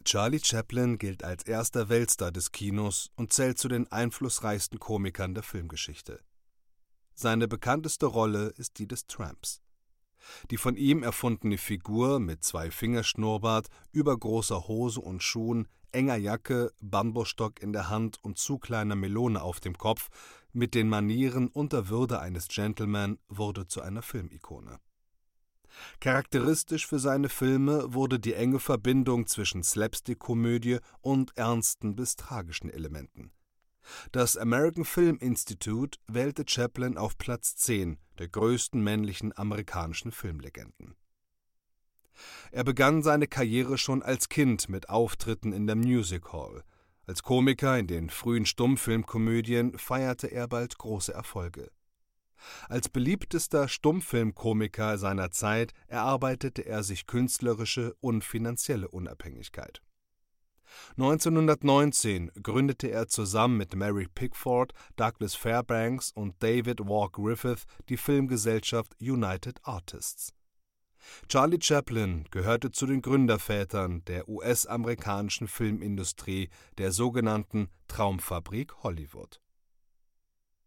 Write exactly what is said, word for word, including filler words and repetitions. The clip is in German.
Charlie Chaplin gilt als erster Weltstar des Kinos und zählt zu den einflussreichsten Komikern der Filmgeschichte. Seine bekannteste Rolle ist die des Tramps. Die von ihm erfundene Figur mit Zwei-Finger-Schnurrbart, übergroßer Hose und Schuhen, enger Jacke, Bambusstock in der Hand und zu kleiner Melone auf dem Kopf, mit den Manieren und der Würde eines Gentleman, wurde zu einer Filmikone. Charakteristisch für seine Filme wurde die enge Verbindung zwischen Slapstick-Komödie und ernsten bis tragischen Elementen. Das American Film Institute wählte Chaplin auf Platz zehn der größten männlichen amerikanischen Filmlegenden. Er begann seine Karriere schon als Kind mit Auftritten in der Music Hall. Als Komiker in den frühen Stummfilmkomödien feierte er bald große Erfolge. Als beliebtester Stummfilmkomiker seiner Zeit erarbeitete er sich künstlerische und finanzielle Unabhängigkeit. neunzehnhundertneunzehn gründete er zusammen mit Mary Pickford, Douglas Fairbanks und David Wark Griffith die Filmgesellschaft United Artists. Charlie Chaplin gehörte zu den Gründervätern der U S-amerikanischen Filmindustrie, der sogenannten Traumfabrik Hollywood.